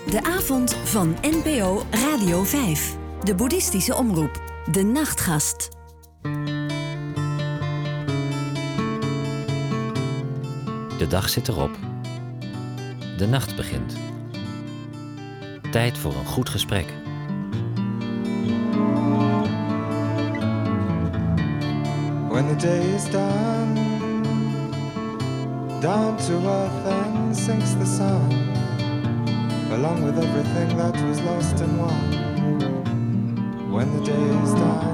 De avond van NPO Radio 5. De boeddhistische omroep. De Nachtgast. De dag zit erop. De nacht begint. Tijd voor een goed gesprek. When the day is done, down to earth and sinks the sun, along with everything that was lost and won. When the day is done.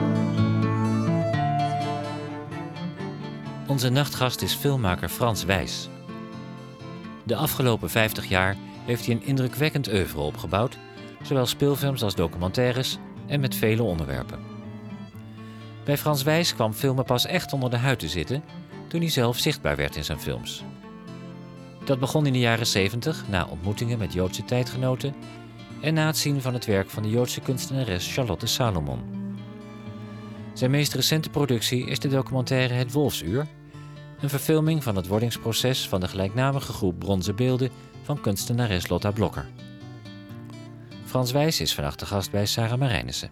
Onze nachtgast is filmmaker Frans Wijs. De afgelopen 50 jaar heeft hij een indrukwekkend oeuvre opgebouwd, zowel speelfilms als documentaires en met vele onderwerpen. Bij Frans Wijs kwam filmen pas echt onder de huid te zitten toen hij zelf zichtbaar werd in zijn films. Dat begon in de jaren 70 na ontmoetingen met Joodse tijdgenoten en na het zien van het werk van de Joodse kunstenares Charlotte Salomon. Zijn meest recente productie is de documentaire Het Wolfsuur, een verfilming van het wordingsproces van de gelijknamige groep bronzen beelden van kunstenares Lotta Blokker. Frans Wijs is vannacht de gast bij Sarah Marijnissen.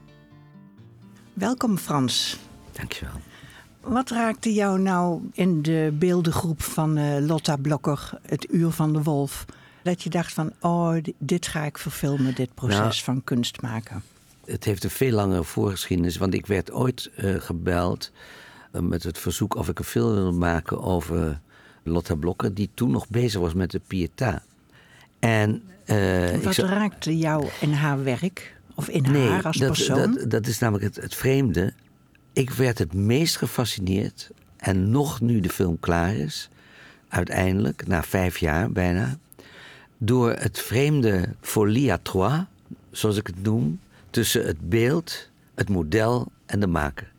Welkom Frans. Dankjewel. Wat raakte jou nou in de beeldengroep van Lotta Blokker, Het Uur van de Wolf, dat je dacht van, dit ga ik verfilmen, dit proces van kunst maken? Het heeft een veel langere voorgeschiedenis, want ik werd ooit gebeld met het verzoek of ik een film wilde maken over Lotta Blokker, die toen nog bezig was met de Pietà. En wat raakte jou in haar werk? Of in haar als persoon? Dat is namelijk het vreemde. Ik werd het meest gefascineerd, en nog nu de film klaar is, uiteindelijk, na 5 jaar bijna, door het vreemde folie à trois, zoals ik het noem, tussen het beeld, het model en de maker.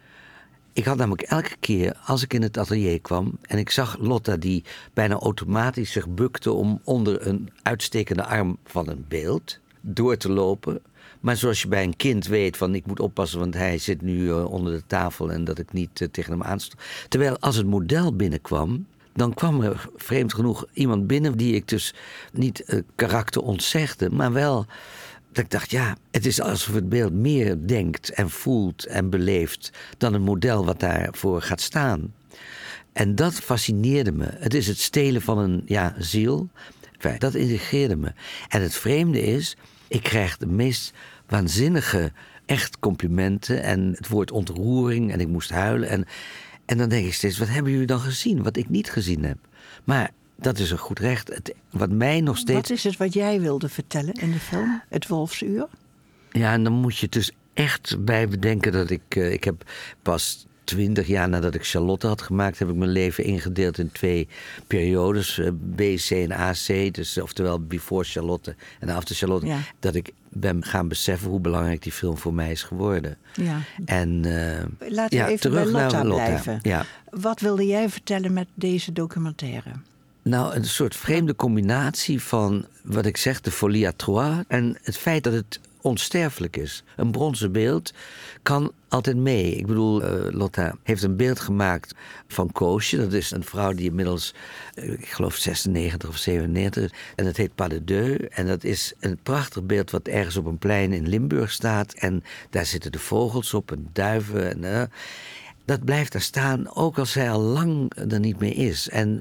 Ik had namelijk elke keer, als ik in het atelier kwam en ik zag Lotta die bijna automatisch zich bukte om onder een uitstekende arm van een beeld door te lopen. Maar zoals je bij een kind weet van ik moet oppassen, want hij zit nu onder de tafel en dat ik niet tegen hem aanstond. Terwijl als het model binnenkwam, dan kwam er vreemd genoeg iemand binnen die ik dus niet karakter ontzegde, maar wel dat ik dacht, ja, het is alsof het beeld meer denkt en voelt en beleeft dan een model wat daarvoor gaat staan. En dat fascineerde me. Het is het stelen van een ziel. Enfin, dat integreerde me. En het vreemde is, ik krijg de meest waanzinnige echt complimenten en het woord ontroering en ik moest huilen. En dan denk ik steeds, wat hebben jullie dan gezien wat ik niet gezien heb? Maar dat is een goed recht. Wat mij nog steeds... Wat is het wat jij wilde vertellen in de film, Het Wolfsuur? Ja, en dan moet je dus echt bij bedenken dat ik heb pas 20 jaar nadat ik Charlotte had gemaakt, heb ik mijn leven ingedeeld in 2 periodes, B, C en AC. Dus oftewel before Charlotte en after Charlotte. Ja. Dat ik ben gaan beseffen hoe belangrijk die film voor mij is geworden. Ja. En laten we even terug bij Lotta naar blijven. Ja. Wat wilde jij vertellen met deze documentaire? Nou, een soort vreemde combinatie van wat ik zeg, de folie à trois en het feit dat het onsterfelijk is. Een bronzen beeld kan altijd mee. Ik bedoel, Lotta heeft een beeld gemaakt van Koosje. Dat is een vrouw die inmiddels, ik geloof 96 of 97 is. En dat heet Pas de Deux. En dat is een prachtig beeld wat ergens op een plein in Limburg staat. En daar zitten de vogels op en duiven. En, dat blijft daar staan, ook als zij al lang er niet meer is. En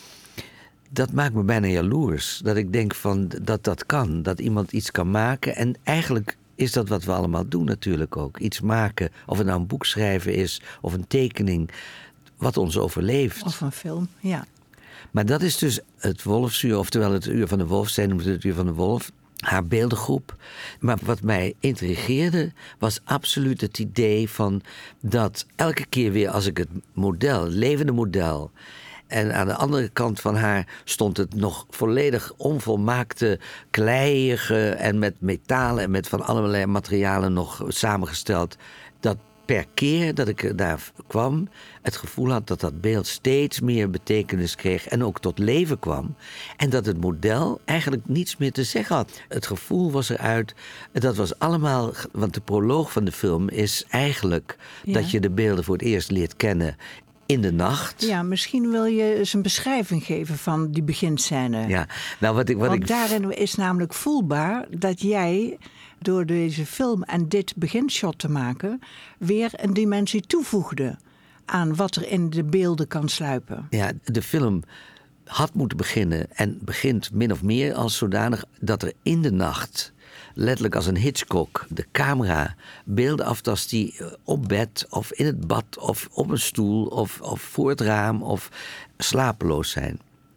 dat maakt me bijna jaloers. Dat ik denk van dat kan. Dat iemand iets kan maken. En eigenlijk is dat wat we allemaal doen natuurlijk ook. Iets maken. Of het nou een boek schrijven is. Of een tekening. Wat ons overleeft. Of een film, ja. Maar dat is dus het Wolfsuur. Oftewel het Uur van de Wolf. Zij noemt het Uur van de Wolf. Haar beeldengroep. Maar wat mij intrigeerde was absoluut het idee van dat elke keer weer als ik het model, het levende model, en aan de andere kant van haar stond het nog volledig onvolmaakte, kleiige en met metalen en met van allerlei materialen nog samengesteld. Dat per keer dat ik daar kwam, het gevoel had dat dat beeld steeds meer betekenis kreeg en ook tot leven kwam. En dat het model eigenlijk niets meer te zeggen had. Het gevoel was eruit, dat was allemaal, want de proloog van de film is eigenlijk dat je de beelden voor het eerst leert kennen in de nacht. Ja, misschien wil je eens een beschrijving geven van die beginscène. Ja, nou Want daarin is namelijk voelbaar dat jij door deze film en dit beginshot te maken weer een dimensie toevoegde aan wat er in de beelden kan sluipen. Ja, de film had moeten beginnen en begint min of meer als zodanig dat er in de nacht, letterlijk als een Hitchcock, de camera beelden aftast die op bed of in het bad of op een stoel of voor het raam of slapeloos zijn.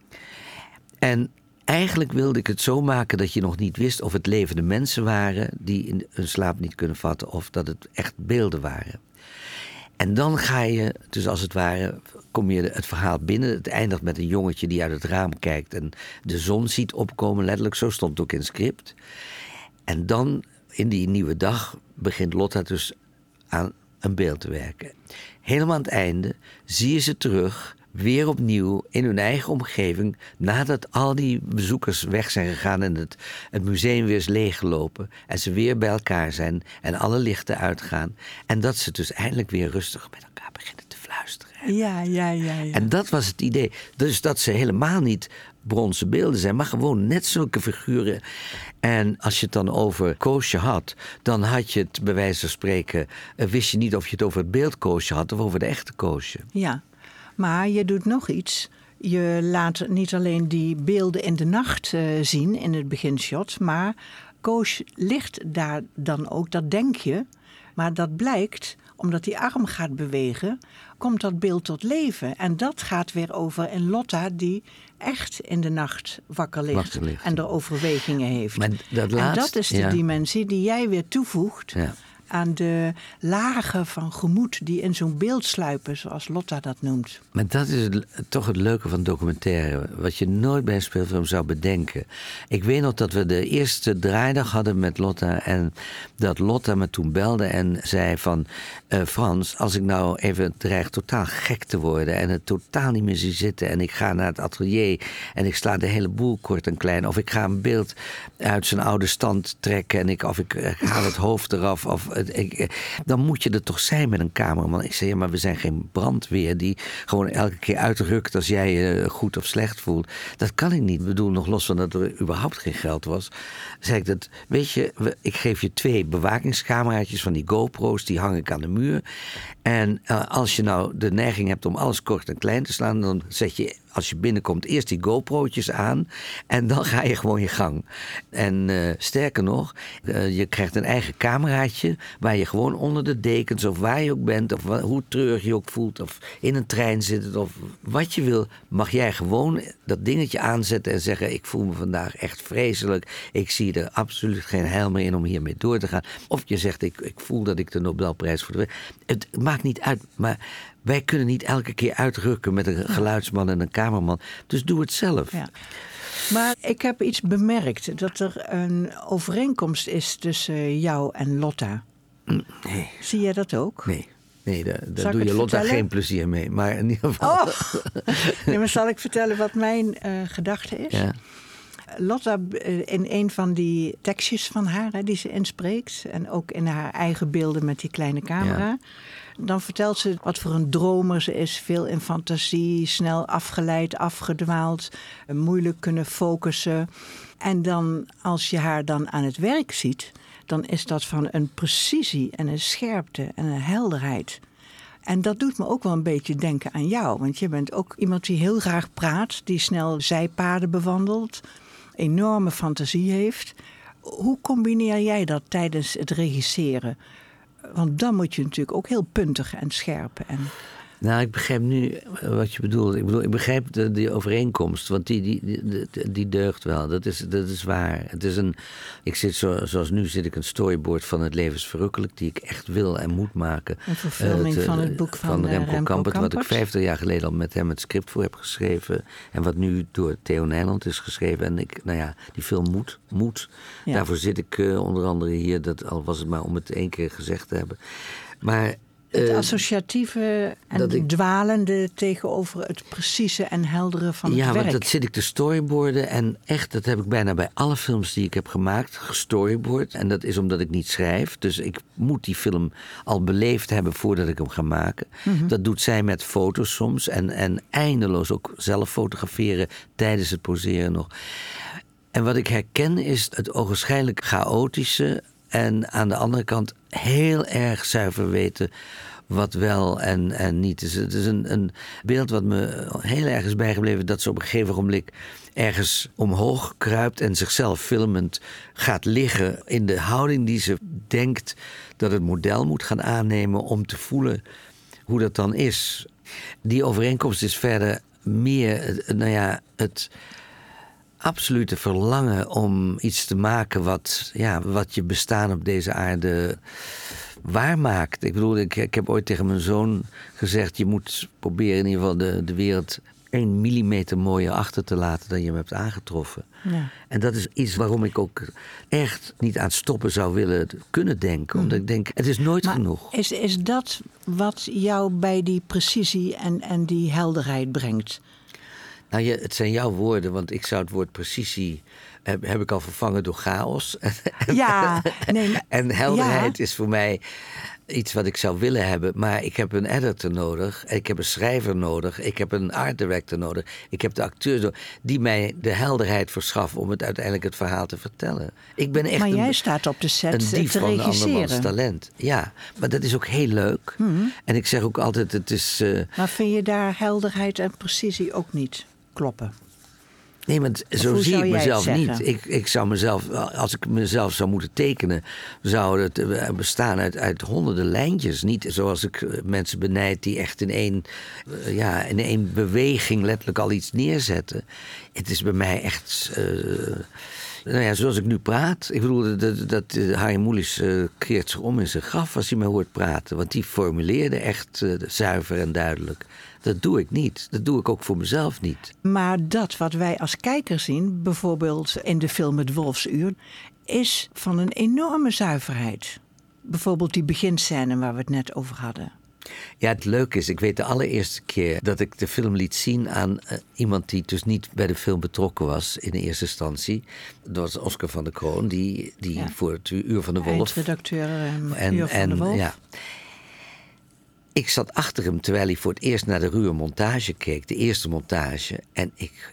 En eigenlijk wilde ik het zo maken dat je nog niet wist of het levende mensen waren die hun slaap niet kunnen vatten of dat het echt beelden waren. En dan ga je, dus als het ware, kom je het verhaal binnen. Het eindigt met een jongetje die uit het raam kijkt en de zon ziet opkomen. Letterlijk, zo stond het ook in het script. En dan, in die nieuwe dag, begint Lotta dus aan een beeld te werken. Helemaal aan het einde zie je ze terug, weer opnieuw in hun eigen omgeving, nadat al die bezoekers weg zijn gegaan en het museum weer is leeggelopen en ze weer bij elkaar zijn en alle lichten uitgaan. En dat ze dus eindelijk weer rustig met elkaar beginnen te fluisteren. Ja. En dat was het idee. Dus dat ze helemaal niet bronzen beelden zijn, maar gewoon net zulke figuren. En als je het dan over Koosje had, dan had je het bij wijze van spreken, wist je niet of je het over het beeld Koosje had of over de echte Koosje. Ja, maar je doet nog iets. Je laat niet alleen die beelden in de nacht zien in het beginshot, maar Koos ligt daar dan ook, dat denk je. Maar dat blijkt, omdat die arm gaat bewegen, komt dat beeld tot leven. En dat gaat weer over een Lotta die echt in de nacht wakker ligt. En er overwegingen heeft. Maar en dat is de dimensie die jij weer toevoegt aan de lagen van gemoed die in zo'n beeld sluipen, zoals Lotta dat noemt. Maar dat is toch het leuke van documentaire, wat je nooit bij een speelfilm zou bedenken. Ik weet nog dat we de eerste draaidag hadden met Lotta en dat Lotta me toen belde en zei van Frans, als ik nou even dreig totaal gek te worden en het totaal niet meer zie zitten en ik ga naar het atelier en ik sla de hele boel kort en klein of ik ga een beeld uit zijn oude stand trekken en ik haal het hoofd eraf of dan moet je er toch zijn met een cameraman. Ik zei, ja, maar we zijn geen brandweer die gewoon elke keer uitrukt als jij je goed of slecht voelt. Dat kan ik niet. Ik bedoel, nog los van dat er überhaupt geen geld was. Zei ik dat, weet je, ik geef je 2 bewakingscameraatjes van die GoPro's, die hang ik aan de muur. En als je nou de neiging hebt om alles kort en klein te slaan, dan zet je, als je binnenkomt, eerst die GoPro'tjes aan en dan ga je gewoon je gang. En sterker nog, je krijgt een eigen cameraatje waar je gewoon onder de dekens of waar je ook bent of hoe treurig je ook voelt of in een trein zit of wat je wil, mag jij gewoon dat dingetje aanzetten en zeggen, ik voel me vandaag echt vreselijk. Ik zie er absoluut geen heil meer in om hiermee door te gaan. Of je zegt, ik voel dat ik de Nobelprijs voor de... Het maakt niet uit, maar wij kunnen niet elke keer uitrukken met een geluidsman en een cameraman. Dus doe het zelf. Ja. Maar ik heb iets bemerkt. Dat er een overeenkomst is tussen jou en Lotta. Nee. Zie jij dat ook? Nee, daar doe je Lotta geen plezier mee. Maar in ieder geval... Oh. Nee, maar zal ik vertellen wat mijn gedachte is? Ja. Lotta, in een van die tekstjes van haar, die ze inspreekt, en ook in haar eigen beelden met die kleine camera, dan vertelt ze wat voor een dromer ze is. Veel in fantasie, snel afgeleid, afgedwaald, moeilijk kunnen focussen. En dan, als je haar dan aan het werk ziet, dan is dat van een precisie en een scherpte en een helderheid. En dat doet me ook wel een beetje denken aan jou. Want je bent ook iemand die heel graag praat, die snel zijpaden bewandelt, enorme fantasie heeft. Hoe combineer jij dat tijdens het regisseren? Want dan moet je natuurlijk ook heel puntig en scherp. Nou, ik begrijp nu wat je bedoelt. Ik begrijp die overeenkomst, want die deugt wel. Dat is waar. Het is ik zit zoals nu zit ik een storyboard van Het leven is verrukkelijk, die ik echt wil en moet maken. Een verfilming van het boek van Remco Kampert. Wat ik 50 jaar geleden al met hem het script voor heb geschreven. En wat nu door Theo Nijland is geschreven. En die film moet. Ja. Daarvoor zit ik onder andere hier, al was het maar om het 1 keer gezegd te hebben. Maar Het associatieve en het dwalende tegenover het precieze en heldere van het werk. Ja, want dat zit ik te storyboarden. En echt, dat heb ik bijna bij alle films die ik heb gemaakt, gestoryboard. En dat is omdat ik niet schrijf. Dus ik moet die film al beleefd hebben voordat ik hem ga maken. Mm-hmm. Dat doet zij met foto's soms. En eindeloos ook zelf fotograferen tijdens het poseren nog. En wat ik herken is het ogenschijnlijk chaotische. En aan de andere kant heel erg zuiver weten wat wel en niet is. Het is een beeld wat me heel erg is bijgebleven. Dat ze op een gegeven ogenblik ergens omhoog kruipt en zichzelf filmend gaat liggen in de houding die ze denkt dat het model moet gaan aannemen om te voelen hoe dat dan is. Die overeenkomst is verder meer, het absolute verlangen om iets te maken wat je bestaan op deze aarde waarmaakt. Ik bedoel, ik heb ooit tegen mijn zoon gezegd, je moet proberen in ieder geval de wereld 1 millimeter mooier achter te laten dan je hem hebt aangetroffen. Ja. En dat is iets waarom ik ook echt niet aan het stoppen zou willen kunnen denken. Omdat ik denk, het is nooit genoeg. Is dat wat jou bij die precisie en die helderheid brengt? Nou, het zijn jouw woorden, want ik zou het woord precisie heb ik al vervangen door chaos. En helderheid is voor mij iets wat ik zou willen hebben. Maar ik heb een editor nodig, ik heb een schrijver nodig, ik heb een art director nodig, ik heb de acteurs nodig die mij de helderheid verschaffen om uiteindelijk het verhaal te vertellen. Ik ben echt jij staat op de set een dief te van een regisseren. andermans talent. Ja, maar dat is ook heel leuk. Mm-hmm. En ik zeg ook altijd, het is... Maar vind je daar helderheid en precisie ook niet kloppen? Nee, maar zo zie ik mezelf niet. Ik zou mezelf, als ik mezelf zou moeten tekenen, zou het bestaan uit honderden lijntjes. Niet zoals ik mensen benijd die echt in één beweging letterlijk al iets neerzetten. Het is bij mij echt... zoals ik nu praat. Ik bedoel, dat Harry Mulisch keert zich om in zijn graf als hij mij hoort praten. Want die formuleerde echt zuiver en duidelijk. Dat doe ik niet. Dat doe ik ook voor mezelf niet. Maar dat wat wij als kijker zien, bijvoorbeeld in de film Het Wolfsuur, is van een enorme zuiverheid. Bijvoorbeeld die beginscène waar we het net over hadden. Ja, het leuke is, ik weet de allereerste keer dat ik de film liet zien aan iemand die dus niet bij de film betrokken was in de eerste instantie. Dat was Oscar van der Kroon, die voor het Uur van de Wolf. Eindredacteur Uur van de Wolf. Ja. Ik zat achter hem terwijl hij voor het eerst naar de ruwe montage keek, de eerste montage. En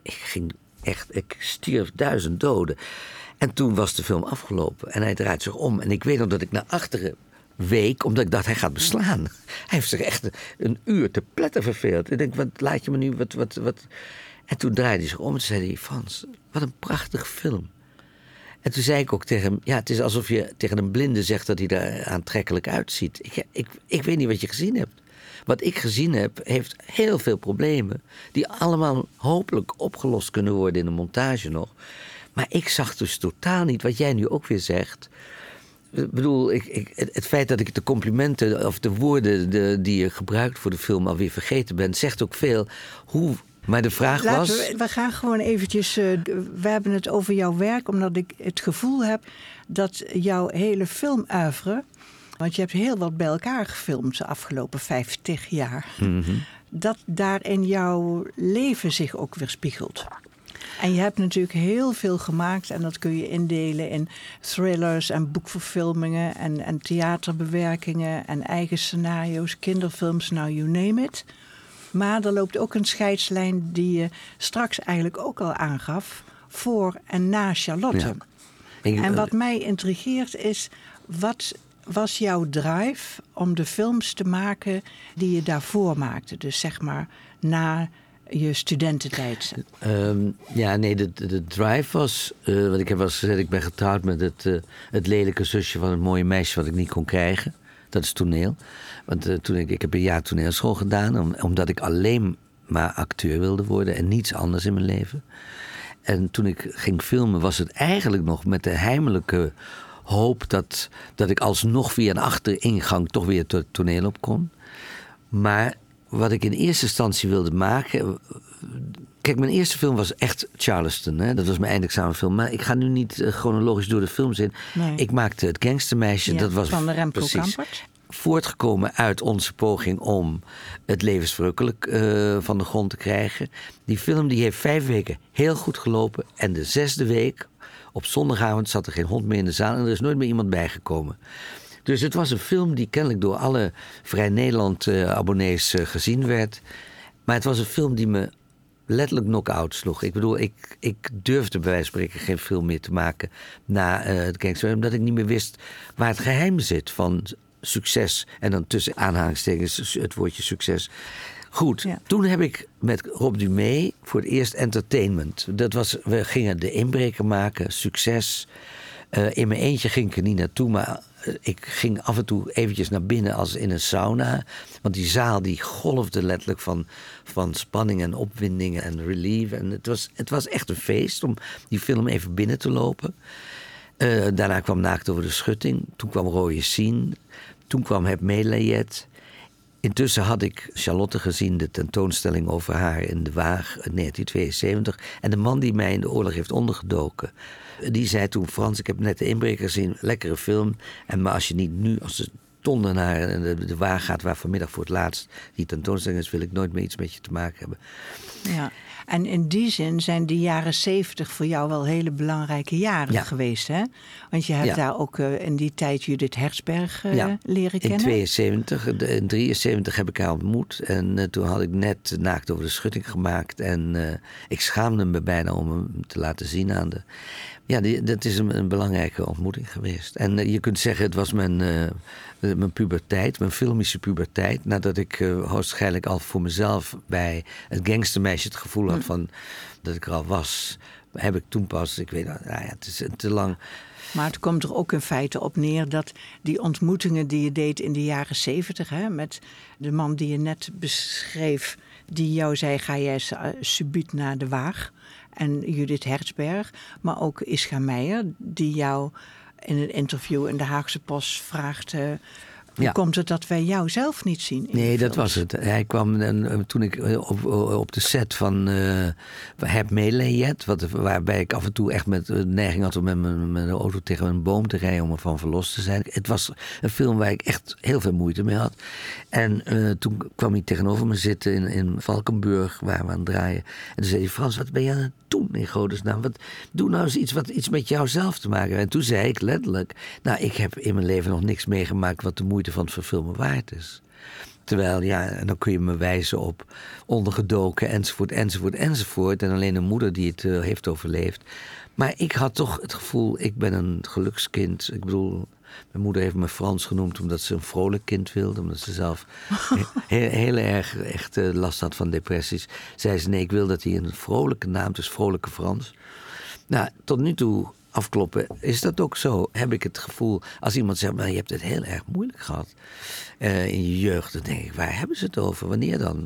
ik stierf 1000 doden. En toen was de film afgelopen en hij draait zich om. En ik weet nog dat ik naar achteren week, omdat ik dacht, hij gaat beslaan. Hij heeft zich echt een uur te pletter verveeld. Ik denk, wat laat je me nu, wat... En toen draaide hij zich om en zei hij, Frans, wat een prachtige film. En toen zei ik ook tegen hem, ja, het is alsof je tegen een blinde zegt dat hij er aantrekkelijk uitziet. Ik weet niet wat je gezien hebt. Wat ik gezien heb, heeft heel veel problemen, die allemaal hopelijk opgelost kunnen worden in de montage nog. Maar ik zag dus totaal niet, wat jij nu ook weer zegt. Ik bedoel, het feit dat ik de complimenten of de woorden die je gebruikt voor de film alweer vergeten ben, zegt ook veel. Maar de vraag was... We gaan gewoon eventjes... we hebben het over jouw werk, omdat ik het gevoel heb dat jouw hele filmoeuvre, want je hebt heel wat bij elkaar gefilmd de afgelopen 50 jaar, dat daarin jouw leven zich ook weer spiegelt. En je hebt natuurlijk heel veel gemaakt en dat kun je indelen in thrillers en boekverfilmingen en theaterbewerkingen en eigen scenario's, kinderfilms, nou you name it. Maar er loopt ook een scheidslijn die je straks eigenlijk ook al aangaf, voor en na Charlotte. Ja. En wat mij intrigeert is, wat was jouw drive om de films te maken die je daarvoor maakte? Dus zeg maar na je studententijd. De drive was, want ik heb wel eens gezegd, ik ben getrouwd met het lelijke zusje van het mooie meisje wat ik niet kon krijgen. Dat is toneel. Want ik heb een jaar toneelschool gedaan, omdat ik alleen maar acteur wilde worden en niets anders in mijn leven. En toen ik ging filmen was het eigenlijk nog met de heimelijke hoop dat ik alsnog via een achteringang toch weer het toneel op kon. Maar wat ik in eerste instantie wilde maken... Kijk, mijn eerste film was echt Charleston. Hè? Dat was mijn eindexamenfilm. Maar ik ga nu niet chronologisch door de films in. Nee. Ik maakte Het Gangstermeisje. Ja, dat was van de Remco Kampert. voortgekomen uit onze poging om het levensverrukkelijk van de grond te krijgen. Die film die heeft 5 weken heel goed gelopen. En de 6e week, op zondagavond, zat er geen hond meer in de zaal. En er is nooit meer iemand bijgekomen. Dus het was een film die kennelijk door alle Vrij Nederland abonnees gezien werd. Maar het was een film die me letterlijk knock-out sloeg. Ik bedoel, ik durfde bij wijze van spreken geen film meer te maken na het Gangster, omdat ik niet meer wist waar het geheim zit van succes. En dan tussen aanhalingstekens het woordje succes. Goed, ja. Toen heb ik met Rob Dumée voor het eerst entertainment. We gingen De Inbreker maken, succes. In mijn eentje ging ik er niet naartoe, maar ik ging af en toe eventjes naar binnen als in een sauna. Want die zaal die golfde letterlijk van spanning en opwinding en relief. En het was echt een feest om die film even binnen te lopen. Daarna kwam Naakt over de Schutting. Toen kwam Rode Sien. Toen kwam Heb Meelijet. Intussen had ik Charlotte gezien, de tentoonstelling over haar in de Waag in 1972. En de man die mij in de oorlog heeft ondergedoken, die zei toen: Frans, ik heb net De Inbreker gezien, lekkere film. Maar als je niet nu, als de donder naar de Waag gaat, waar vanmiddag voor het laatst die tentoonstelling is, wil ik nooit meer iets met je te maken hebben. Ja. En in die zin zijn die jaren 70 voor jou wel hele belangrijke jaren geweest, hè? Want je hebt daar ook in die tijd Judith Hertzberg leren kennen. In 72, in 73 heb ik haar ontmoet. En toen had ik net Naakt over de Schutting gemaakt. En ik schaamde me bijna om hem te laten zien aan de... Ja, dat is een belangrijke ontmoeting geweest. En je kunt zeggen, het was mijn puberteit, mijn filmische puberteit. Nadat ik hoogstwaarschijnlijk al voor mezelf bij het gangstermeisje het gevoel had van dat ik er al was, heb ik toen pas, ik weet het is te lang. Maar het komt er ook in feite op neer dat die ontmoetingen die je deed in de jaren 70, hè, met de man die je net beschreef, die jou zei: ga jij subiet naar de Waag. En Judith Hertzberg, maar ook Ischa Meijer, die jou in een interview in de Haagse Post vraagt: hoe komt het dat wij jou zelf niet zien? Nee, dat was het. Hij kwam toen ik op de set van Heb Meelijet, waarbij ik af en toe echt met de neiging had om met mijn auto tegen een boom te rijden om ervan verlost te zijn. Het was een film waar ik echt heel veel moeite mee had. En toen kwam hij tegenover me zitten in Valkenburg, waar we aan het draaien. En toen zei hij: Frans, wat ben je aan het doen in godesnaam? Doe nou eens iets met jouzelf te maken. En toen zei ik letterlijk: nou, ik heb in mijn leven nog niks meegemaakt wat de moeite van het verfilmen waard is. Terwijl, en dan kun je me wijzen op ondergedoken, enzovoort, enzovoort, enzovoort. En alleen een moeder die het heeft overleefd. Maar ik had toch het gevoel, ik ben een gelukskind. Ik bedoel, mijn moeder heeft me Frans genoemd omdat ze een vrolijk kind wilde. Omdat ze zelf heel erg echt last had van depressies. Zei ze: nee, ik wil dat hij een vrolijke naam, dus Vrolijke Frans. Nou, tot nu toe afkloppen, is dat ook zo? Heb ik het gevoel, als iemand zegt: maar je hebt het heel erg moeilijk gehad in je jeugd, dan denk ik: waar hebben ze het over? Wanneer dan?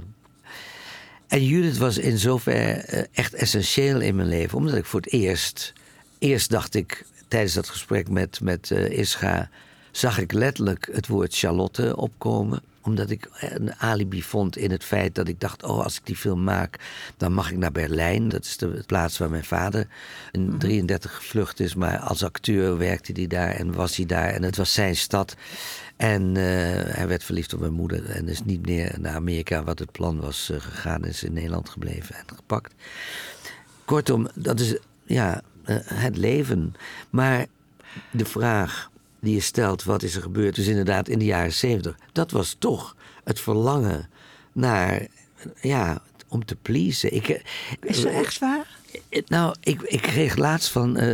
En Judith was in zover echt essentieel in mijn leven, omdat ik voor het eerst dacht ik, tijdens dat gesprek met Ischa, zag ik letterlijk het woord Charlotte opkomen. Omdat ik een alibi vond in het feit dat ik dacht: als ik die film maak, dan mag ik naar Berlijn. Dat is de plaats waar mijn vader in 33 gevlucht is. Maar als acteur werkte hij daar en was hij daar. En het was zijn stad. En hij werd verliefd op mijn moeder. En is niet meer naar Amerika, wat het plan was, gegaan. Is in Nederland gebleven en gepakt. Kortom, dat is het leven. Maar de vraag die je stelt, wat is er gebeurd? Dus inderdaad in de jaren 70. Dat was toch het verlangen naar, om te pleasen. Is dat echt waar? Nou, ik kreeg laatst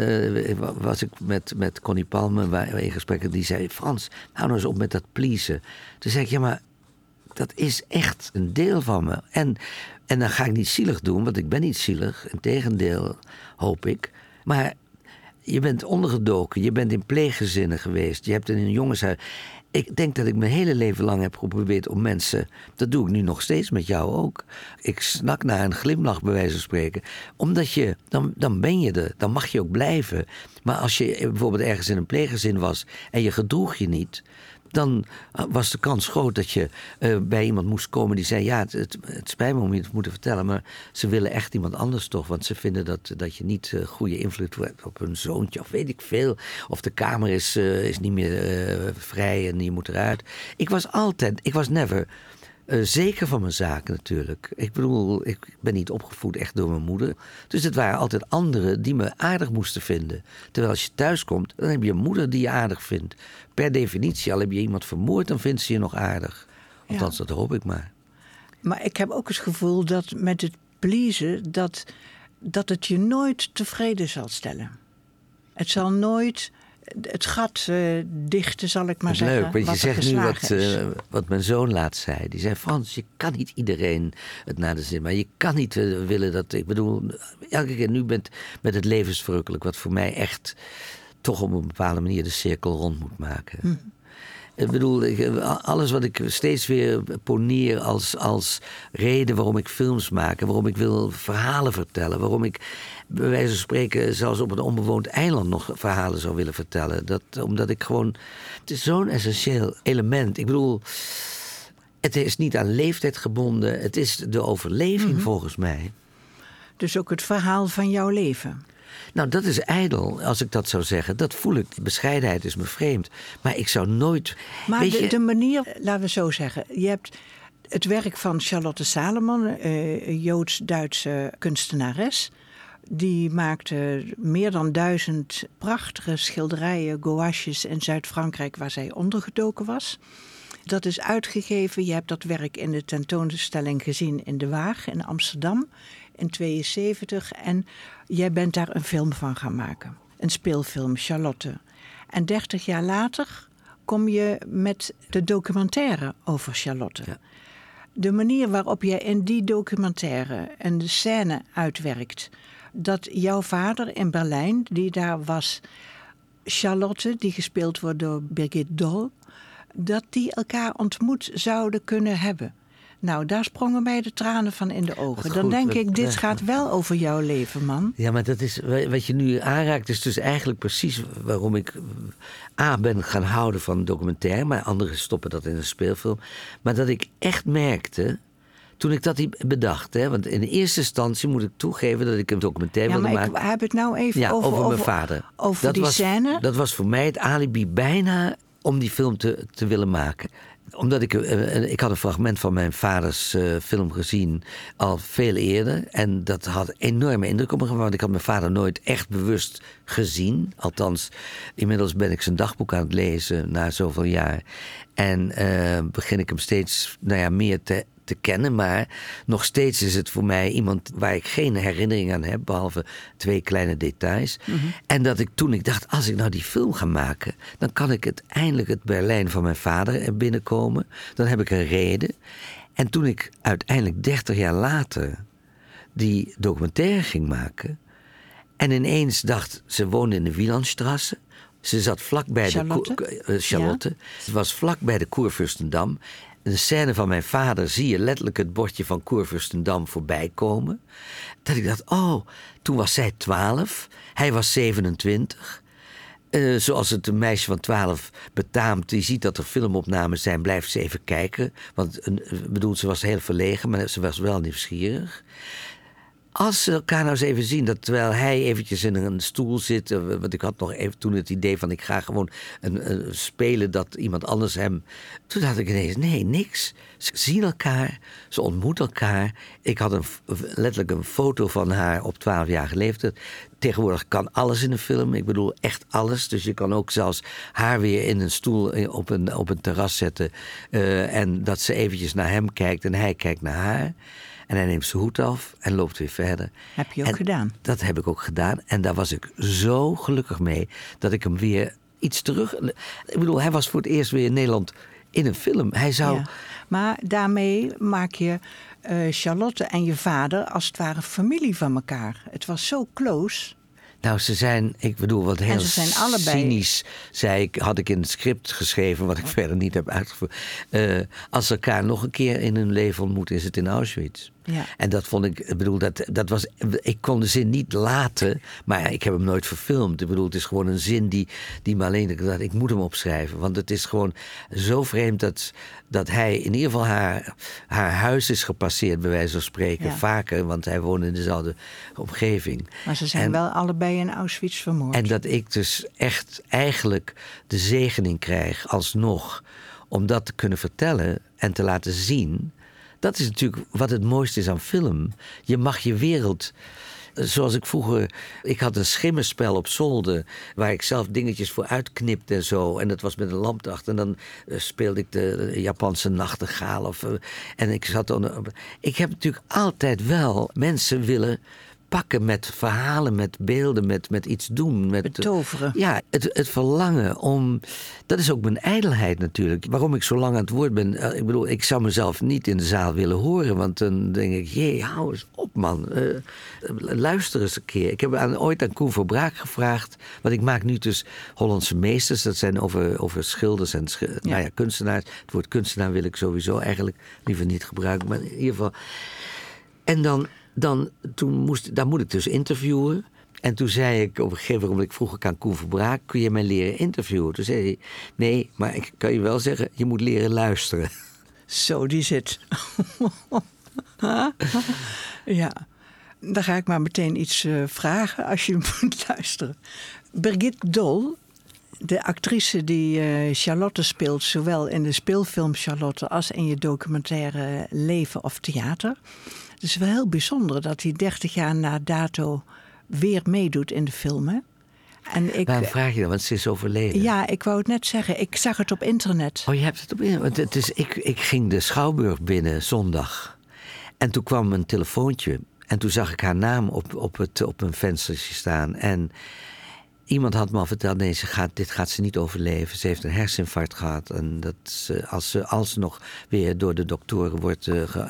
was ik met Connie Palme in gesprek, die zei: Frans, hou nou eens op met dat pleasen. Toen zei ik: ja, maar dat is echt een deel van me. En dan ga ik niet zielig doen, want ik ben niet zielig. Integendeel, hoop ik. Maar je bent ondergedoken, je bent in pleeggezinnen geweest, je hebt in een jongenshuis. Ik denk dat ik mijn hele leven lang heb geprobeerd om mensen, dat doe ik nu nog steeds met jou ook. Ik snak naar een glimlach, bij wijze van spreken. Omdat dan ben je er, dan mag je ook blijven. Maar als je bijvoorbeeld ergens in een pleeggezin was en je gedroeg je niet, dan was de kans groot dat je bij iemand moest komen die zei... ja, het spijt me om je het te moeten vertellen... maar ze willen echt iemand anders toch. Want ze vinden dat je niet goede invloed hebt op hun zoontje... of weet ik veel. Of de kamer is niet meer vrij en je moet eruit. Ik was never... zeker van mijn zaken natuurlijk. Ik bedoel, ik ben niet opgevoed echt door mijn moeder. Dus het waren altijd anderen die me aardig moesten vinden. Terwijl als je thuis komt, dan heb je een moeder die je aardig vindt. Per definitie, al heb je iemand vermoord, dan vindt ze je nog aardig. Althans, dat hoop ik maar. Maar ik heb ook het gevoel dat met het pleasen... dat het je nooit tevreden zal stellen. Het zal nooit... het gat dichten, zal ik maar zeggen. Leuk, want je zegt nu wat mijn zoon laatst zei. Die zei, Frans, je kan niet iedereen het naar de zin. Maar je kan niet willen dat... Ik bedoel, elke keer nu met het levensverrukkelijk... wat voor mij echt toch op een bepaalde manier de cirkel rond moet maken. Ik bedoel, alles wat ik steeds weer poneer als reden waarom ik films maak... en waarom ik wil verhalen vertellen... waarom ik bij wijze van spreken zelfs op een onbewoond eiland nog verhalen zou willen vertellen. Omdat ik gewoon... Het is zo'n essentieel element. Ik bedoel, het is niet aan leeftijd gebonden. Het is de overleving volgens mij. Dus ook het verhaal van jouw leven. Nou, dat is ijdel, als ik dat zou zeggen. Dat voel ik. Bescheidenheid is me vreemd. Maar ik zou nooit... Maar de manier, laten we zo zeggen... Je hebt het werk van Charlotte Salomon, een Joods-Duitse kunstenares... Die maakte meer dan 1000 prachtige schilderijen, gouaches in Zuid-Frankrijk... waar zij ondergedoken was. Dat is uitgegeven. Je hebt dat werk in de tentoonstelling gezien in De Waag in Amsterdam in 1972. En jij bent daar een film van gaan maken. Een speelfilm, Charlotte. En 30 jaar later kom je met de documentaire over Charlotte. Ja. De manier waarop jij in die documentaire en de scène uitwerkt... dat jouw vader in Berlijn, die daar was... Charlotte, die gespeeld wordt door Birgit Doll... dat die elkaar ontmoet zouden kunnen hebben. Nou, daar sprongen mij de tranen van in de ogen. Dan denk ik, dit gaat wel over jouw leven, man. Ja, maar dat is wat je nu aanraakt... is dus eigenlijk precies waarom ik ben gaan houden van documentaire... maar anderen stoppen dat in een speelfilm. Maar dat ik echt merkte... Toen ik dat bedacht, hè, want in de eerste instantie moet ik toegeven dat ik een documentaire wilde maken. Ja, maar ik heb het nou even over mijn vader. Over die scène. Dat was voor mij het alibi bijna om die film te willen maken. Omdat ik had een fragment van mijn vaders film gezien al veel eerder. En dat had enorme indruk op me gemaakt. Want ik had mijn vader nooit echt bewust gezien. Althans, inmiddels ben ik zijn dagboek aan het lezen na zoveel jaar. En begin ik hem steeds meer te kennen, maar nog steeds is het voor mij iemand waar ik geen herinnering aan heb, behalve 2 kleine details. En dat toen ik dacht, als ik nou die film ga maken, dan kan ik eindelijk het Berlijn van mijn vader binnenkomen. Dan heb ik een reden. En toen ik uiteindelijk 30 jaar later die documentaire ging maken en ineens dacht, ze woonde in de Wielandstrasse. Ze zat vlakbij Charlotte. Ja. Ze was vlakbij de Kurfürstendamm. De scène van mijn vader zie je letterlijk het bordje van Kurfürstendamm voorbij komen. Dat ik dacht, toen was zij 12, hij was 27. Zoals het een meisje van 12 betaamt, die ziet dat er filmopnames zijn, blijft ze even kijken. Want ze was heel verlegen, maar ze was wel nieuwsgierig. Als ze elkaar nou eens even zien, dat terwijl hij eventjes in een stoel zit... want ik had nog even toen het idee van... ik ga gewoon spelen dat iemand anders hem... Toen dacht ik ineens, nee, niks. Ze zien elkaar, ze ontmoeten elkaar. Ik had letterlijk een foto van haar op 12-jarige leeftijd. Tegenwoordig kan alles in een film. Ik bedoel, echt alles. Dus je kan ook zelfs haar weer in een stoel op een terras zetten... en dat ze eventjes naar hem kijkt en hij kijkt naar haar... En hij neemt zijn hoed af en loopt weer verder. Heb je ook gedaan? Dat heb ik ook gedaan. En daar was ik zo gelukkig mee dat ik hem weer iets terug... Ik bedoel, hij was voor het eerst weer in Nederland in een film. Hij zou... Ja, maar daarmee maak je Charlotte en je vader als het ware familie van elkaar. Het was zo close... Nou, ze zijn, ik bedoel, wat heel cynisch had ik in het script geschreven, wat ik verder niet heb uitgevoerd. Als ze elkaar nog een keer in hun leven ontmoeten, is het in Auschwitz. Ja. En dat vond ik bedoel, dat was... Ik kon de zin niet laten, maar ja, ik heb hem nooit verfilmd. Ik bedoel, het is gewoon een zin die me alleen... Ik moet hem opschrijven, want het is gewoon zo vreemd dat hij in ieder geval haar huis is gepasseerd, bij wijze van spreken. Ja. Vaker, want hij woonde in dezelfde omgeving. Maar ze zijn wel allebei in Auschwitz vermoord. En dat ik dus echt eigenlijk de zegening krijg, alsnog, om dat te kunnen vertellen en te laten zien. Dat is natuurlijk wat het mooiste is aan film. Je mag je wereld... Zoals ik vroeger... Ik had een schimmenspel op zolder, waar ik zelf dingetjes voor uitknipte en zo. En dat was met een lamp erachter. En dan speelde ik de Japanse nachtegaal. En ik zat dan... Ik heb natuurlijk altijd wel mensen willen pakken met verhalen, met beelden, met iets doen. Betoveren. Ja, het verlangen om... Dat is ook mijn ijdelheid natuurlijk. Waarom ik zo lang aan het woord ben. Ik bedoel, ik zou mezelf niet in de zaal willen horen. Want dan denk ik, jee, hou eens op man. Luister eens een keer. Ik heb ooit aan Koen Verbraak gevraagd. Want ik maak nu dus Hollandse meesters. Dat zijn over schilders en kunstenaars. Het woord kunstenaar wil ik sowieso eigenlijk liever niet gebruiken. Maar in ieder geval... En daar moet ik dus interviewen. En toen zei ik op een gegeven moment, ik vroeg aan Koen Verbraak, kun je mij leren interviewen? Toen zei hij, nee, maar ik kan je wel zeggen, je moet leren luisteren. Zo, die zit. Ja, dan ga ik maar meteen iets vragen als je moet luisteren. Birgit Dol, de actrice die Charlotte speelt, zowel in de speelfilm Charlotte als in je documentaire Leven of Theater. Het is wel heel bijzonder dat hij 30 jaar na dato weer meedoet in de film. Hè? En Waarom vraag je dat? Want ze is overleden. Ja, ik wou het net zeggen. Ik zag het op internet. Oh, je hebt het op internet. Ik ging de Schouwburg binnen zondag. En toen kwam een telefoontje. En toen zag ik haar naam op een venstertje staan. En iemand had me al verteld, nee, dit gaat ze niet overleven. Ze heeft een herseninfarct gehad. En dat als ze nog weer door de doktoren wordt...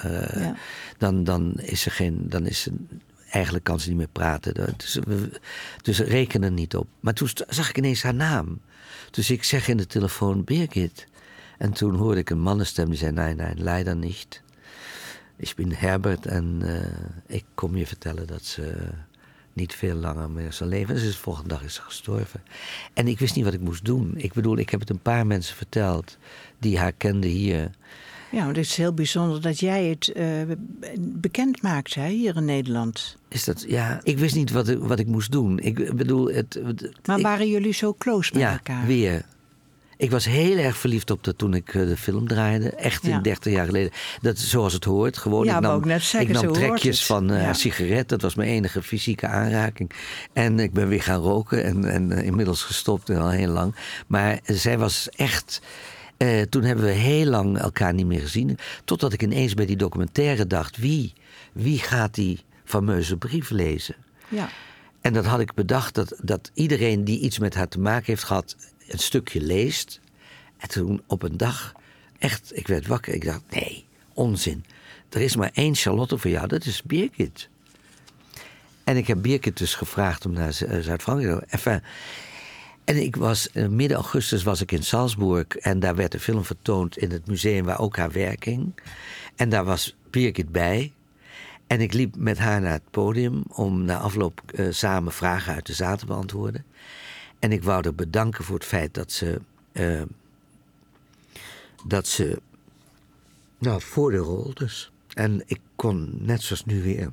Dan is ze geen... Eigenlijk kan ze niet meer praten. Dus reken er niet op. Maar toen zag ik ineens haar naam. Dus ik zeg in de telefoon, Birgit. En toen hoorde ik een mannenstem die zei, nee, leider niet. Ik ben Herbert en ik kom je vertellen dat ze niet veel langer meer zal leven. Dus de volgende dag is ze gestorven. En ik wist niet wat ik moest doen. Ik bedoel, ik heb het een paar mensen verteld die haar kenden hier. Ja, maar het is heel bijzonder dat jij het bekend maakt hier in Nederland. Is dat, ja, ik wist niet wat ik moest doen. Ik bedoel, maar waren jullie zo close met elkaar? Ja, weer. Ik was heel erg verliefd op dat toen ik de film draaide. Echt 30 jaar geleden. Dat zoals het hoort. Gewoon, ja, ik nam trekjes van haar sigaret. Dat was mijn enige fysieke aanraking. En ik ben weer gaan roken. En inmiddels gestopt al heel lang. Maar zij was echt... toen hebben we heel lang elkaar niet meer gezien. Totdat ik ineens bij die documentaire dacht... Wie gaat die fameuze brief lezen? Ja. En dat had ik bedacht dat iedereen die iets met haar te maken heeft gehad... een stukje leest. En toen op een dag, echt, ik werd wakker. Ik dacht, nee, onzin. Er is maar één Charlotte voor jou, dat is Birgit. En ik heb Birgit dus gevraagd om naar Zuid-Frankrijk te gaan. En ik was, midden augustus was ik in Salzburg. En daar werd de film vertoond in het museum waar ook haar werk hing. En daar was Birgit bij. En ik liep met haar naar het podium om na afloop samen vragen uit de zaal te beantwoorden. En ik wou haar bedanken voor het feit dat ze nou, voor de rol dus. En ik kon net zoals nu weer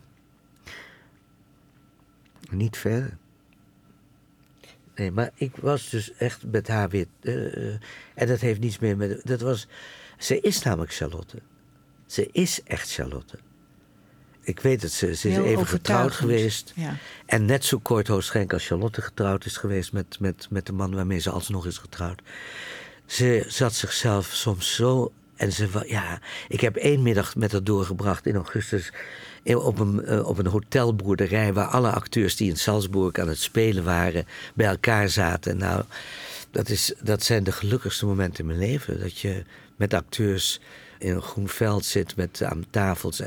niet verder. Nee, maar ik was dus echt met haar weer... en dat heeft niets meer met... Ze is namelijk Charlotte. Ze is echt Charlotte. Ik weet het, ze is even getrouwd geweest. Ja. En net zo kort hoogstwaarschijnlijk als Charlotte getrouwd is geweest... met de man waarmee ze alsnog is getrouwd. Ze zat zichzelf soms zo... En ik heb 1 middag met haar doorgebracht in augustus... op een hotelboerderij... waar alle acteurs die in Salzburg aan het spelen waren... bij elkaar zaten. Nou, dat zijn de gelukkigste momenten in mijn leven. Dat je met acteurs in een groen veld zit aan tafels...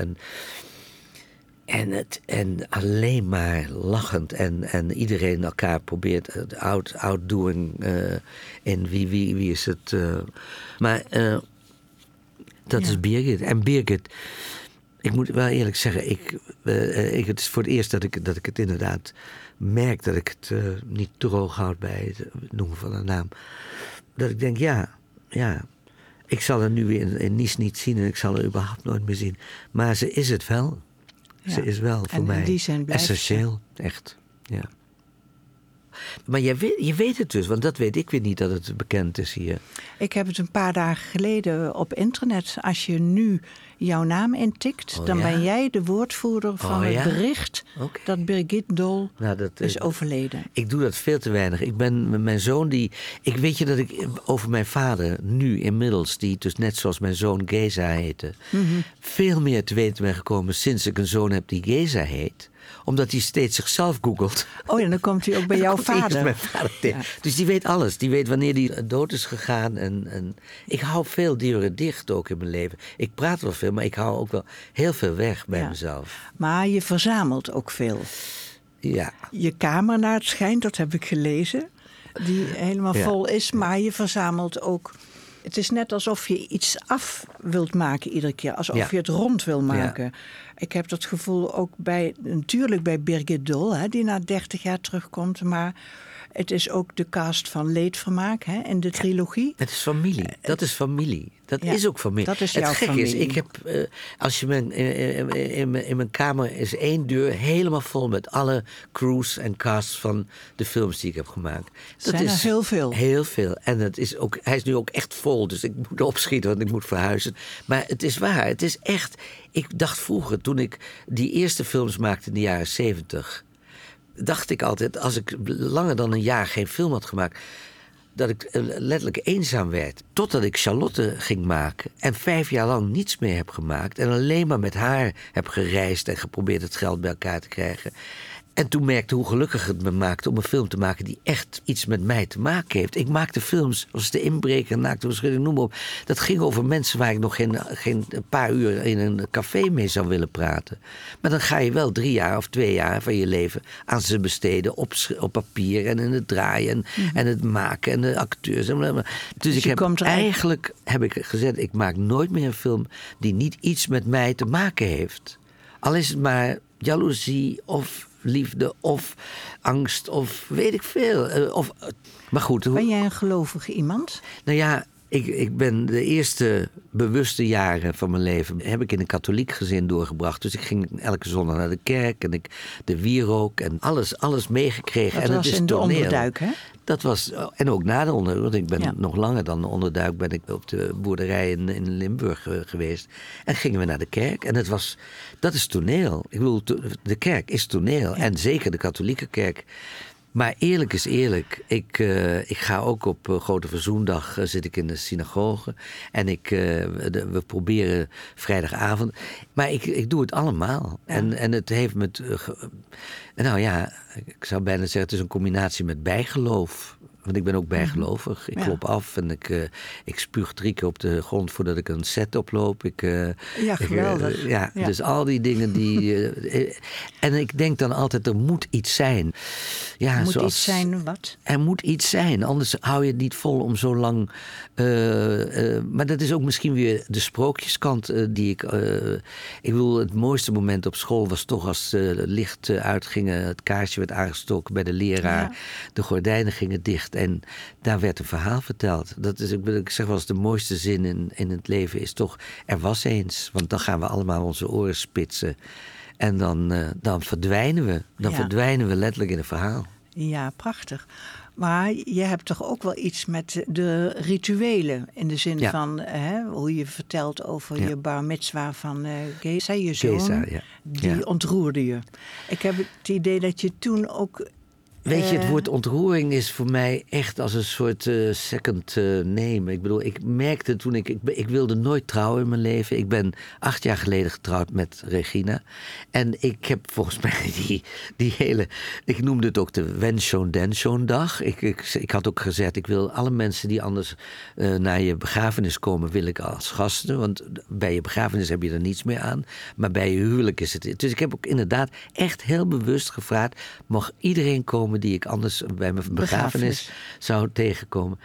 En alleen maar lachend en iedereen elkaar probeert outdoing in wie is het. Maar dat is Birgit. En Birgit, Ik moet wel eerlijk zeggen, het is voor het eerst dat ik het inderdaad merk dat ik het niet droog houd bij het noemen van een naam. Dat ik denk, ja, ik zal haar nu weer in Nice niet zien en ik zal haar überhaupt nooit meer zien. Maar ze is het wel. Ja. Ze is wel voor mij die zijn essentieel, echt. Ja. Maar je weet het dus, want dat weet ik weer niet dat het bekend is hier. Ik heb het een paar dagen geleden op internet. Als je nu jouw naam intikt, dan ben jij de woordvoerder van het bericht dat Birgit Dol is overleden. Ik doe dat veel te weinig. Ik ben met mijn zoon weet je dat ik over mijn vader nu inmiddels, die dus net zoals mijn zoon Geza heette, veel meer te weten ben gekomen sinds ik een zoon heb die Geza heet. Omdat hij steeds zichzelf googelt. Oh ja, dan komt hij ook bij jouw vader. Mijn vader Dus die weet alles. Die weet wanneer hij dood is gegaan. En ik hou veel deuren dicht ook in mijn leven. Ik praat wel veel, maar ik hou ook wel heel veel weg bij mezelf. Maar je verzamelt ook veel. Ja. Je kamer naar het schijnt, dat heb ik gelezen. Die helemaal vol is, maar je verzamelt ook. Het is net alsof je iets af wilt maken iedere keer. Alsof je het rond wil maken. Ja. Ik heb dat gevoel ook natuurlijk bij Birgit Dol, die na 30 jaar terugkomt. Maar het is ook de cast van Leedvermaak in de trilogie. Het is familie. Dat is familie. Dat is ook familie. Dat is jouw familie. Het gekke is, ik heb, als je in mijn kamer is 1 deur helemaal vol met alle crews en casts van de films die ik heb gemaakt. Dat zijn er heel veel. Heel veel. En hij is nu ook echt vol, dus ik moet opschieten, want ik moet verhuizen. Maar het is waar. Het is echt. Ik dacht vroeger, toen ik die eerste films maakte in de jaren 70, dacht ik altijd, als ik langer dan een jaar geen film had gemaakt, dat ik letterlijk eenzaam werd. Totdat ik Charlotte ging maken en 5 jaar lang niets meer heb gemaakt en alleen maar met haar heb gereisd en geprobeerd het geld bij elkaar te krijgen. En toen merkte hoe gelukkig het me maakte om een film te maken die echt iets met mij te maken heeft. Ik maakte films als De Inbreker, Naakte Verschilling, noem maar op. Dat ging over mensen waar ik nog geen paar uur in een café mee zou willen praten. Maar dan ga je wel 3 jaar of 2 jaar van je leven aan ze besteden op papier en in het draaien en het maken en de acteurs. Dus ik heb ik gezegd, ik maak nooit meer een film die niet iets met mij te maken heeft. Al is het maar jaloezie of liefde of angst of weet ik veel. Maar goed. Ben jij een gelovig iemand? Nou ja, ik ben de eerste bewuste jaren van mijn leven heb ik in een katholiek gezin doorgebracht. Dus ik ging elke zondag naar de kerk en de wierook en alles meegekregen. Dat en was het is in de toneel. Onderduik, hè? Dat was, en ook na de Onderduik, want ik ben nog langer dan de Onderduik ben ik op de boerderij in Limburg geweest. En gingen we naar de kerk en dat is toneel. Ik bedoel, de kerk is toneel en zeker de katholieke kerk. Maar eerlijk is eerlijk. Ik ga ook op Grote Verzoendag zit ik in de synagoge. En we proberen vrijdagavond. Maar ik doe het allemaal. Ja. En het heeft met. Nou ja, ik zou bijna zeggen, het is een combinatie met bijgeloof. Want ik ben ook bijgelovig. Ik klop af en ik spuug 3 keer op de grond voordat ik een set oploop. Geweldig. Dus al die dingen die. En ik denk dan altijd, er moet iets zijn. Ja, iets zijn wat? Er moet iets zijn, anders hou je het niet vol om zo lang. Maar dat is ook misschien weer de sprookjeskant die ik. Ik bedoel, het mooiste moment op school was toch als het licht uitging, het kaarsje werd aangestoken bij de leraar, de gordijnen gingen dicht. En daar werd een verhaal verteld. Dat is, ik zeg wel eens, de mooiste zin in het leven is toch, er was eens. Want dan gaan we allemaal onze oren spitsen. En dan verdwijnen we. Dan verdwijnen we letterlijk in een verhaal. Ja, prachtig. Maar je hebt toch ook wel iets met de rituelen. In de zin van hoe je vertelt over je bar mitzwa van Geza, je zoon. Geza, die ontroerde je. Ik heb het idee dat je toen ook. Weet je, het woord ontroering is voor mij echt als een soort second name. Ik bedoel, ik merkte toen ik wilde nooit trouwen in mijn leven. Ik ben 8 jaar geleden getrouwd met Regina. En ik heb volgens mij die hele. Ik noemde het ook de Wenschoon Denschoon dag. Ik had ook gezegd, ik wil alle mensen die anders naar je begrafenis komen, wil ik als gasten. Want bij je begrafenis heb je er niets meer aan. Maar bij je huwelijk is het. Dus ik heb ook inderdaad echt heel bewust gevraagd, mag iedereen komen die ik anders bij mijn begrafenis zou tegenkomen.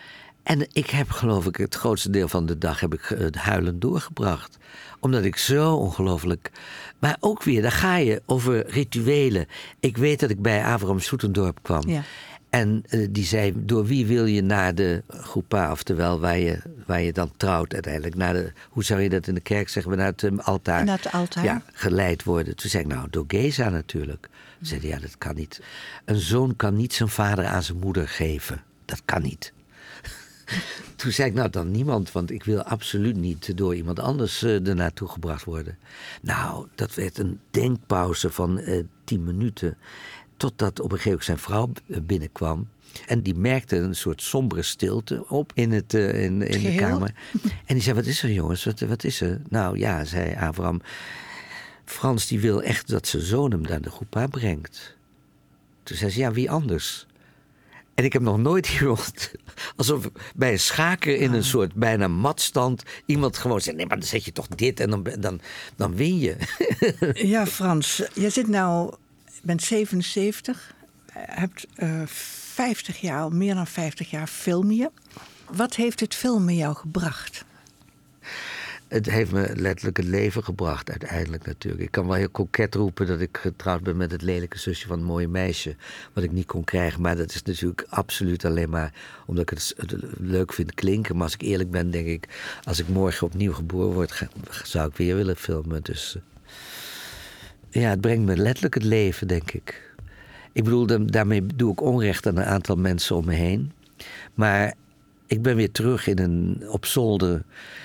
En ik heb, geloof ik, het grootste deel van de dag heb ik huilend doorgebracht. Omdat ik zo ongelooflijk... Maar ook weer, daar ga je over rituelen. Ik weet dat ik bij Avram Soetendorp kwam. Ja. En die zei, door wie wil je naar de Choupa, oftewel waar je dan trouwt uiteindelijk. Naar de, hoe zou je dat in de kerk zeggen, naar het altaar? Naar het altaar? Ja, geleid worden. Toen zei ik, nou, door Geza natuurlijk. Toen zei hij, ja, dat kan niet. Een zoon kan niet zijn vader aan zijn moeder geven. Dat kan niet. Toen zei ik, nou dan niemand, want ik wil absoluut niet door iemand anders er naartoe gebracht worden. Nou, dat werd een denkpauze van 10 minuten. Totdat op een gegeven moment zijn vrouw binnenkwam. En die merkte een soort sombere stilte op in de kamer. En die zei, wat is er jongens, wat is er? Nou ja, zei Avram, Frans die wil echt dat zijn zoon hem naar de Choupa brengt. Toen zei ze, ja, wie anders? En ik heb nog nooit iemand, alsof bij een schaker in een soort bijna matstand, iemand gewoon zegt, nee, maar dan zet je toch dit en dan win je. Ja, Frans, je bent 77, hebt 50 jaar, al meer dan 50 jaar film je. Wat heeft het filmen jou gebracht? Het heeft me letterlijk het leven gebracht, uiteindelijk natuurlijk. Ik kan wel heel koket roepen dat ik getrouwd ben met het lelijke zusje van het mooie meisje. Wat ik niet kon krijgen, maar dat is natuurlijk absoluut alleen maar omdat ik het leuk vind klinken. Maar als ik eerlijk ben, denk ik, als ik morgen opnieuw geboren word, zou ik weer willen filmen. Dus ja, het brengt me letterlijk het leven, denk ik. Ik bedoel, daarmee doe ik onrecht aan een aantal mensen om me heen. Maar ik ben weer terug op zolder...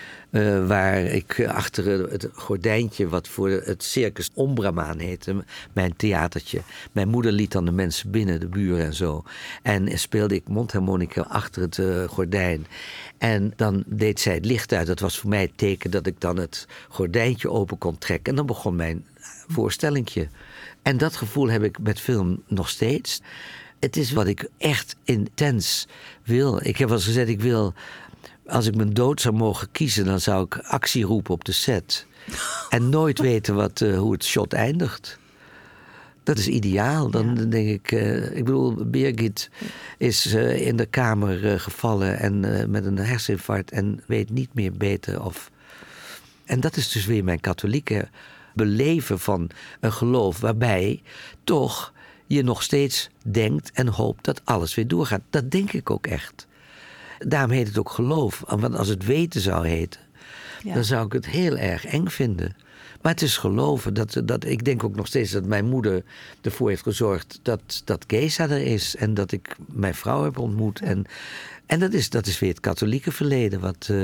waar ik achter het gordijntje, wat voor het Circus Ombramaan heette, mijn theatertje. Mijn moeder liet dan de mensen binnen, de buren en zo. En speelde ik mondharmonica achter het gordijn. En dan deed zij het licht uit. Dat was voor mij het teken dat ik dan het gordijntje open kon trekken. En dan begon mijn voorstellingje. En dat gevoel heb ik met film nog steeds. Het is wat ik echt intens wil. Ik heb wel eens gezegd, ik wil... Als ik mijn dood zou mogen kiezen, dan zou ik actie roepen op de set. En nooit weten hoe het shot eindigt. Dat is ideaal. Dan denk ik... ik bedoel, Birgit is in de kamer gevallen en met een herseninfarct en weet niet meer beter of... En dat is dus weer mijn katholieke beleven van een geloof waarbij toch je nog steeds denkt en hoopt dat alles weer doorgaat. Dat denk ik ook echt. Daarom heet het ook geloof. Want als het weten zou heten, dan zou ik het heel erg eng vinden. Maar het is geloven. Dat ik denk ook nog steeds dat mijn moeder ervoor heeft gezorgd dat Geza er is. En dat ik mijn vrouw heb ontmoet. En dat is weer het katholieke verleden.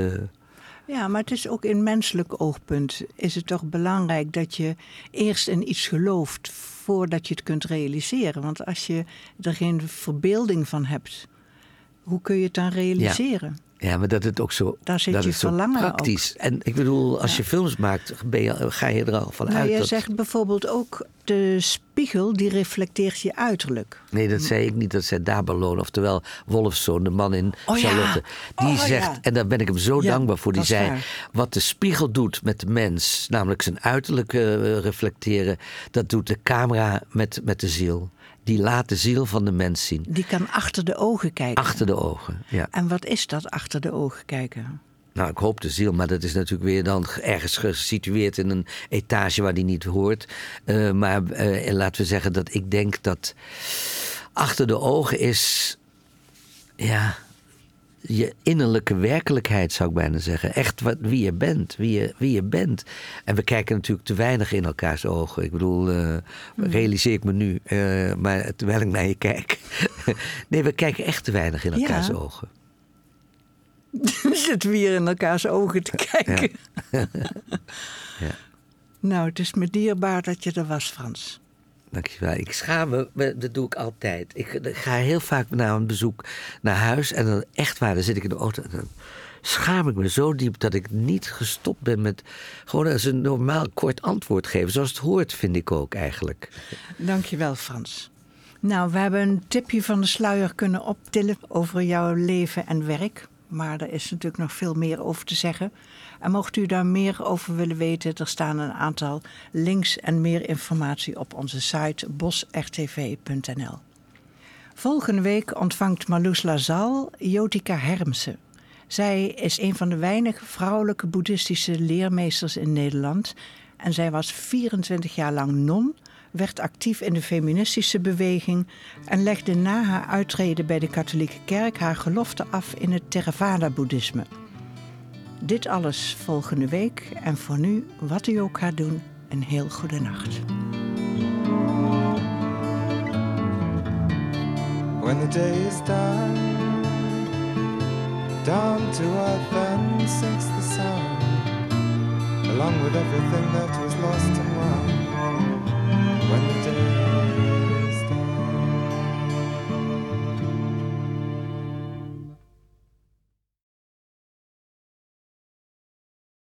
Ja, maar het is ook in menselijk oogpunt is het toch belangrijk dat je eerst in iets gelooft voordat je het kunt realiseren. Want als je er geen verbeelding van hebt, hoe kun je het dan realiseren? Ja, maar dat het ook zo, daar zit dat je het zo verlangen praktisch. ook. En ik bedoel, als je films maakt, ga je er al van uit. Je zegt bijvoorbeeld ook, de spiegel die reflecteert je uiterlijk. Nee, dat zei ik niet. Dat zei Dabalon, oftewel Wolfzoon, de man in Charlotte. Die zegt, en daar ben ik hem zo dankbaar voor, die zei, wat de spiegel doet met de mens, namelijk zijn uiterlijk reflecteren, dat doet de camera met de ziel. Die laat de ziel van de mens zien. Die kan achter de ogen kijken. Achter de ogen, ja. En wat is dat, achter de ogen kijken? Nou, ik hoop de ziel, maar dat is natuurlijk weer dan ergens gesitueerd in een etage waar die niet hoort. Maar laten we zeggen dat ik denk dat achter de ogen is, ja, je innerlijke werkelijkheid, zou ik bijna zeggen. Echt wie je bent, wie je bent. En we kijken natuurlijk te weinig in elkaars ogen. Ik bedoel, realiseer ik me nu, maar terwijl ik naar je kijk. Nee, we kijken echt te weinig in elkaars ogen. Zitten we hier in elkaars ogen te kijken. Ja. Ja. Nou, het is me dierbaar dat je er was, Frans. Dankjewel. Ik schaam me, dat doe ik altijd. Ik ga heel vaak na een bezoek naar huis en dan echt waar, dan zit ik in de auto en dan schaam ik me zo diep dat ik niet gestopt ben met gewoon als een normaal kort antwoord geven. Zoals het hoort, vind ik ook eigenlijk. Dankjewel, Frans. Nou, we hebben een tipje van de sluier kunnen optillen over jouw leven en werk. Maar er is natuurlijk nog veel meer over te zeggen. En mocht u daar meer over willen weten, er staan een aantal links en meer informatie op onze site bosrtv.nl. Volgende week ontvangt Marloes Lazal Jotica Hermsen, Zij is een van de weinige vrouwelijke boeddhistische leermeesters in Nederland. En zij was 24 jaar lang non, werd actief in de feministische beweging en legde na haar uittreden bij de katholieke kerk haar gelofte af in het Theravada-boeddhisme. Dit alles volgende week en voor nu, wat u ook gaat doen, een heel goede nacht. When the day is done, down to earth then sinks the sun, along with everything that was lost in